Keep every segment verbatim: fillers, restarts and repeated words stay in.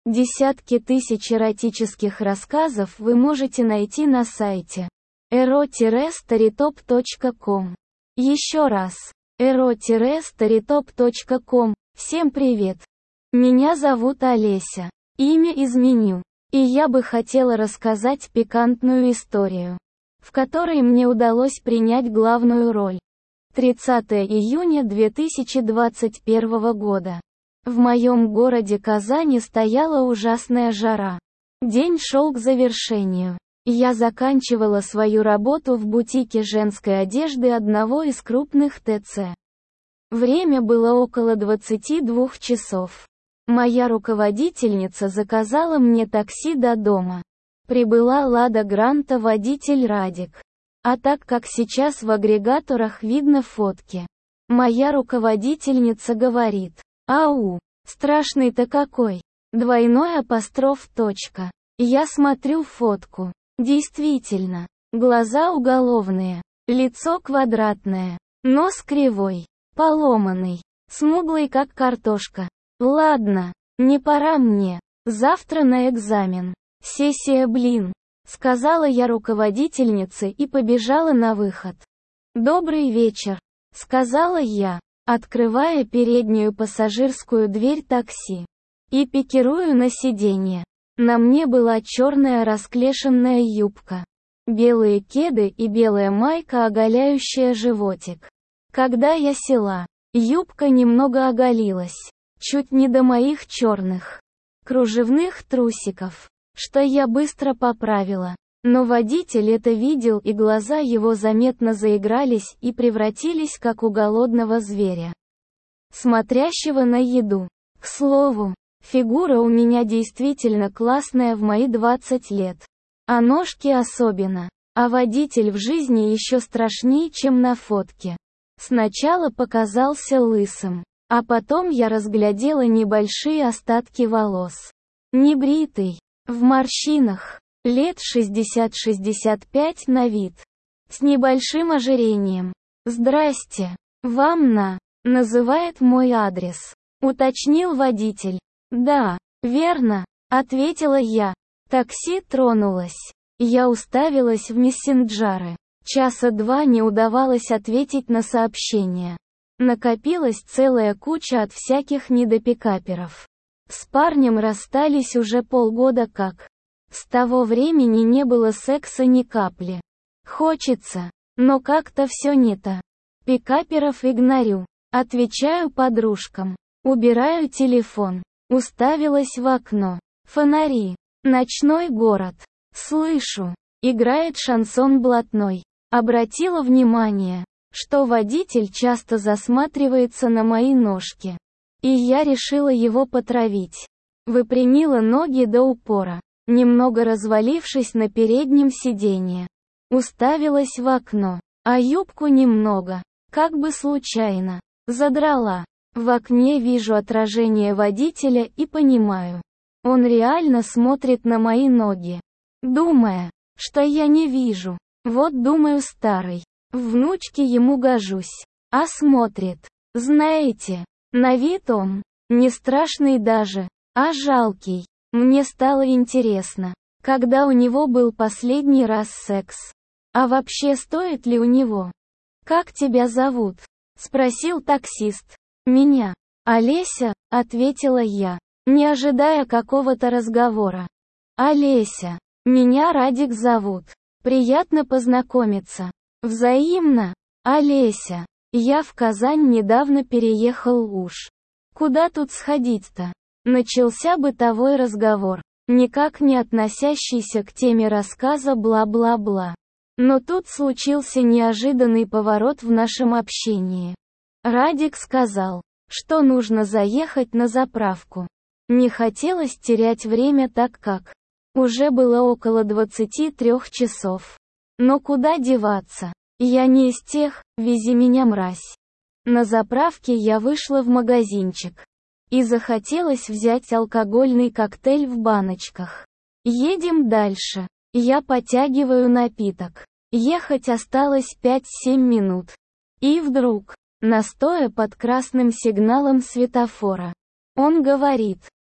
Десятки тысяч эротических рассказов вы можете найти на сайте эро старитоп точка ком. Еще раз, эро старитоп точка ком. Всем привет! Меня зовут Олеся. Имя изменю. И я бы хотела рассказать пикантную историю, в которой мне удалось принять главную роль. тридцатое июня две тысячи двадцать первого года. В моем городе Казани стояла ужасная жара. День шел к завершению. Я заканчивала свою работу в бутике женской одежды одного из крупных ТЦ. Время было около двадцати двух часов. Моя руководительница заказала мне такси до дома. Прибыла Лада Гранта водитель Радик. А так как сейчас в агрегаторах видно фотки, моя руководительница говорит: «Ау, страшный-то какой!» Двойной апостроф точка. Я смотрю фотку. Действительно, глаза уголовные, лицо квадратное, нос кривой, поломанный, смуглый как картошка. Ладно, не пора мне. Завтра на экзамен. Сессия, блин. Сказала я руководительнице и побежала на выход. «Добрый вечер», — сказала я, открывая переднюю пассажирскую дверь такси. И пикирую на сиденье. На мне была черная расклешенная юбка, белые кеды и белая майка, оголяющая животик. Когда я села, юбка немного оголилась, чуть не до моих черных кружевных трусиков, что я быстро поправила. Но водитель это видел, и глаза его заметно заигрались и превратились как у голодного зверя, смотрящего на еду. К слову, фигура у меня действительно классная в мои двадцать лет. А ножки особенно. А водитель в жизни еще страшнее, чем на фотке. Сначала показался лысым, а потом я разглядела небольшие остатки волос. Небритый, в морщинах, лет шестьдесят-шестьдесят пять на вид. С небольшим ожирением. «Здрасте, вам на», называет мой адрес. Уточнил водитель. «Да, верно», — ответила я. Такси тронулось. Я уставилась в мессенджеры. Часа два не удавалось ответить на сообщения. Накопилась целая куча от всяких недопикаперов. С парнем расстались уже полгода как. С того времени не было секса ни капли. Хочется, но как-то все не то. Пикаперов игнорю. Отвечаю подружкам. Убираю телефон. Уставилась в окно. Фонари. Ночной город. Слышу. Играет шансон блатной. Обратила внимание, что водитель часто засматривается на мои ножки. И я решила его потравить. Выпрямила ноги до упора, немного развалившись на переднем сиденье. Уставилась в окно, а юбку немного, как бы случайно, задрала. В окне вижу отражение водителя и понимаю, он реально смотрит на мои ноги, думая, что я не вижу. Вот думаю, старый, в внучке ему гожусь, а смотрит. Знаете, на вид он не страшный даже, а жалкий. Мне стало интересно, когда у него был последний раз секс. А вообще стоит ли у него? «Как тебя зовут?» — спросил таксист. «Меня. Олеся», — ответила я, не ожидая какого-то разговора. «Олеся. Меня Радик зовут. Приятно познакомиться. Взаимно. Олеся. Я в Казань недавно переехал уж. Куда тут сходить-то?» Начался бытовой разговор, никак не относящийся к теме рассказа бла-бла-бла. Но тут случился неожиданный поворот в нашем общении. Радик сказал, что нужно заехать на заправку. Не хотелось терять время, так как уже было около двадцати трёх часов. Но куда деваться? Я не из тех, вези меня, мразь. На заправке я вышла в магазинчик. И захотелось взять алкогольный коктейль в баночках. Едем дальше. Я потягиваю напиток. Ехать осталось пять-семь минут. И вдруг, настоя под красным сигналом светофора, он говорит: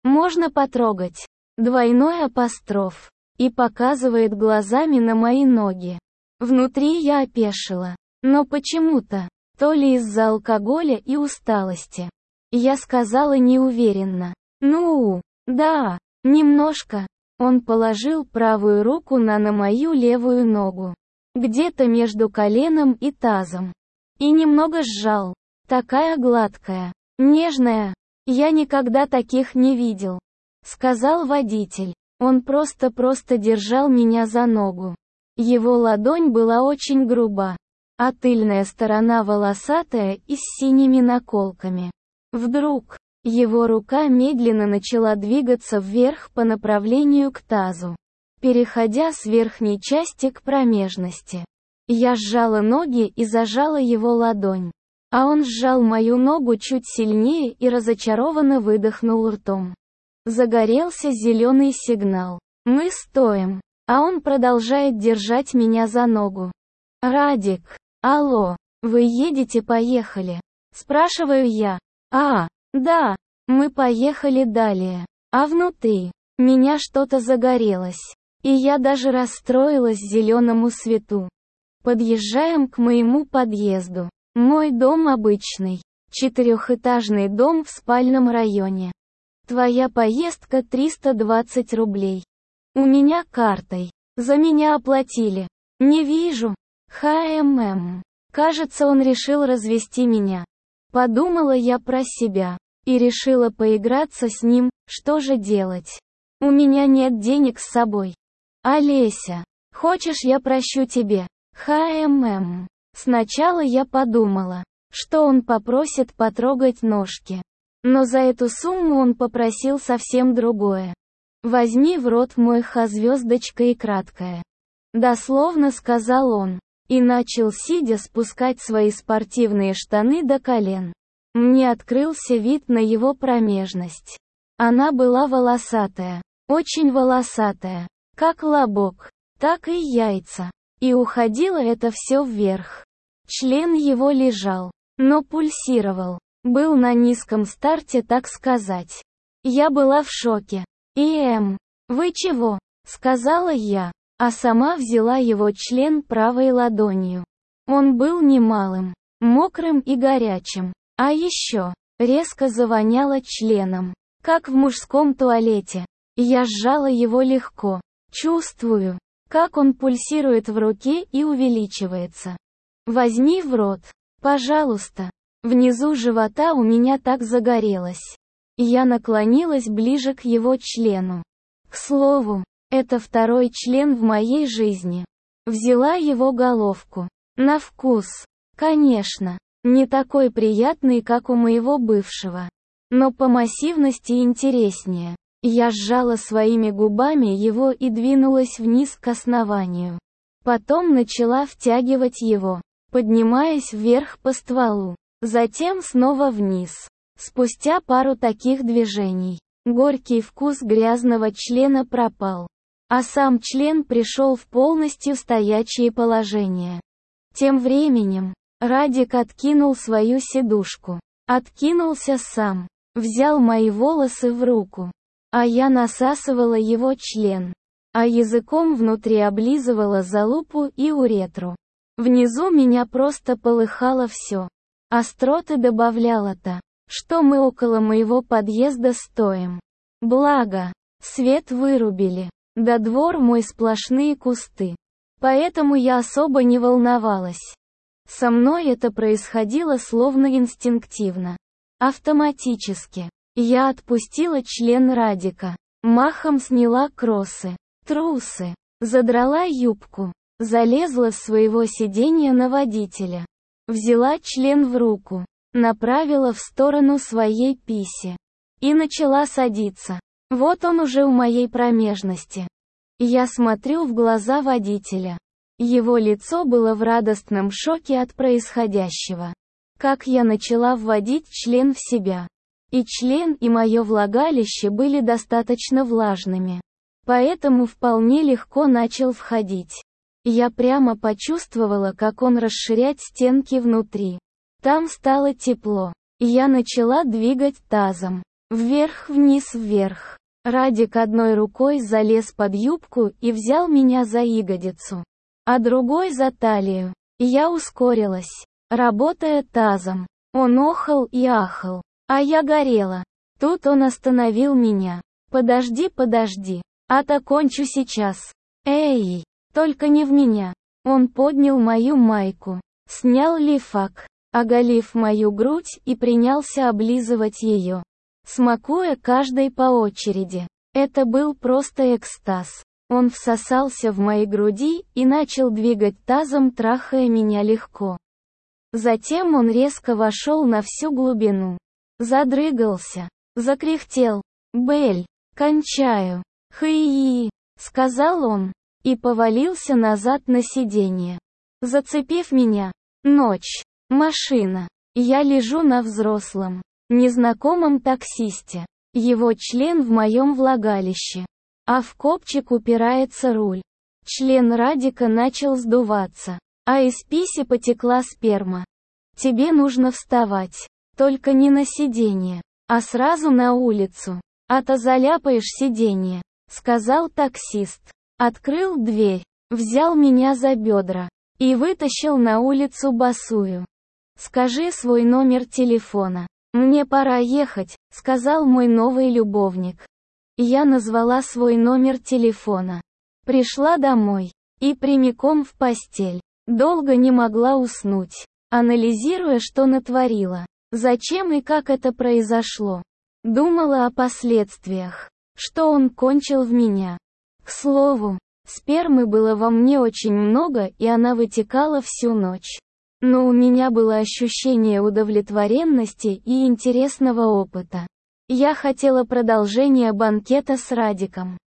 Можно потрогать. Двойной апостроф. И показывает глазами на мои ноги. Внутри я опешила. Но почему-то, то ли из-за алкоголя и усталости, я сказала неуверенно. Ну, да, немножко. Он положил правую руку на на мою левую ногу. Где-то между коленом и тазом. И немного сжал. Такая гладкая, нежная. Я никогда таких не видел. Сказал водитель. Он просто-просто держал меня за ногу. Его ладонь была очень груба, а тыльная сторона волосатая и с синими наколками. Вдруг, его рука медленно начала двигаться вверх по направлению к тазу, переходя с верхней части к промежности. Я сжала ноги и зажала его ладонь. А он сжал мою ногу чуть сильнее и разочарованно выдохнул ртом. Загорелся зеленый сигнал. Мы стоим, а он продолжает держать меня за ногу. «Радик, алло, вы едете, поехали?» Спрашиваю я. «А, да, мы поехали далее. А внутри, меня что-то загорелось. И я даже расстроилась зеленому свету. Подъезжаем к моему подъезду. Мой дом обычный. Четырехэтажный дом в спальном районе. Твоя поездка триста двадцать рублей. У меня картой. За меня оплатили. Не вижу. ХММ. Кажется, он решил развести меня. Подумала я про себя. И решила поиграться с ним, что же делать? У меня нет денег с собой. Олеся, хочешь, я прощу тебе? ХММ. Сначала я подумала, что он попросит потрогать ножки. Но за эту сумму он попросил совсем другое. «Возьми в рот мой ха-звездочка и краткое». Дословно сказал он. И начал сидя спускать свои спортивные штаны до колен. Мне открылся вид на его промежность. Она была волосатая. Очень волосатая. Как лобок, так и яйца. И уходило это все вверх. Член его лежал, но пульсировал. Был на низком старте, так сказать. Я была в шоке. «Эм, вы чего?» — сказала я, а сама взяла его член правой ладонью. Он был немалым, мокрым и горячим. А еще, резко завоняло членом, как в мужском туалете. Я сжала его легко. Чувствую, как он пульсирует в руке и увеличивается. «Возьми в рот, пожалуйста». Внизу живота у меня так загорелось. Я наклонилась ближе к его члену. К слову, это второй член в моей жизни. Взяла его головку. На вкус. Конечно, не такой приятный, как у моего бывшего. Но по массивности интереснее. Я сжала своими губами его и двинулась вниз к основанию. Потом начала втягивать его, поднимаясь вверх по стволу. Затем снова вниз. Спустя пару таких движений, горький вкус грязного члена пропал. А сам член пришел в полностью стоячее положение. Тем временем, Радик откинул свою сидушку. Откинулся сам. Взял мои волосы в руку. А я насасывала его член. А языком внутри облизывала залупу и уретру. Внизу меня просто полыхало все. Остроты добавляла-то, что мы около моего подъезда стоим. Благо, свет вырубили. Да двор мой сплошные кусты. Поэтому я особо не волновалась. Со мной это происходило словно инстинктивно. Автоматически. Я отпустила член Радика. Махом сняла кроссы, трусы, задрала юбку, залезла с своего сиденья на водителя. Взяла член в руку, направила в сторону своей писи. И начала садиться. Вот он уже у моей промежности. Я смотрю в глаза водителя. Его лицо было в радостном шоке от происходящего. Как я начала вводить член в себя. И член, и мое влагалище были достаточно влажными. Поэтому вполне легко начал входить. Я прямо почувствовала, как он расширять стенки внутри. Там стало тепло. Я начала двигать тазом. Вверх-вниз вверх. Радик одной рукой залез под юбку и взял меня за ягодицу, а другой за талию. Я ускорилась, работая тазом. Он охал и ахал, а я горела. Тут он остановил меня. «Подожди, подожди, а-то кончу сейчас. Эй, только не в меня». Он поднял мою майку, снял лифак, оголив мою грудь и принялся облизывать ее, смакуя каждой по очереди. Это был просто экстаз. Он всосался в мои груди и начал двигать тазом, трахая меня легко. Затем он резко вошел на всю глубину. Задрыгался, закряхтел. «Бель, кончаю. Хы-и-и», сказал он, и повалился назад на сиденье, зацепив меня. Ночь. Машина. Я лежу на взрослом, незнакомом таксисте. Его член в моем влагалище, а в копчик упирается руль. Член Радика начал сдуваться, а из писи потекла сперма. «Тебе нужно вставать, только не на сиденье, а сразу на улицу, а то заляпаешь сиденье», сказал таксист. Открыл дверь, взял меня за бедра и вытащил на улицу босую. «Скажи свой номер телефона. Мне пора ехать», сказал мой новый любовник. Я назвала свой номер телефона. Пришла домой и прямиком в постель. Долго не могла уснуть, анализируя, что натворила, зачем и как это произошло. Думала о последствиях, что он кончил в меня. К слову, спермы было во мне очень много, и она вытекала всю ночь. Но у меня было ощущение удовлетворенности и интересного опыта. Я хотела продолжения банкета с Радиком.